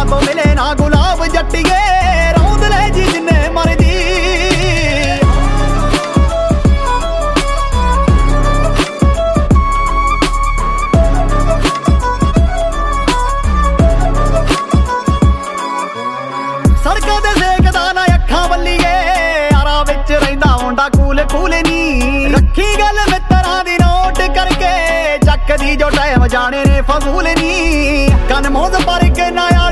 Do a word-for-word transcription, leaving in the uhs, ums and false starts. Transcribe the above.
ਤੋਂ ਮਿਲੇ ਨਾ ਗੁਲਾਬ ਜੱਟੀਏ, ਰੌਂਦ ਲੈ ਜੀ ਜਿੰਨੇ ਮਰਜੀ। ਸੜਕਾਂ ਤੇ ਸੇਕਦਾ ਨਾ ਅੱਖਾਂ ਵੱਲੀਏ, ਯਾਰਾਂ ਵਿੱਚ ਰਹਿੰਦਾ ਮੁੰਡਾ ਕੂਲ ਕੂਲ ਨੀ। ਰੱਖੀ ਗੱਲ ਮਿੱਤਰਾਂ ਦੀ ਨੋਟ ਕਰਕੇ, ਚੱਕਦੀ ਜੋ ਟਾਈਮ ਜਾਣੇ ਨੇ ਫਜ਼ੂਲ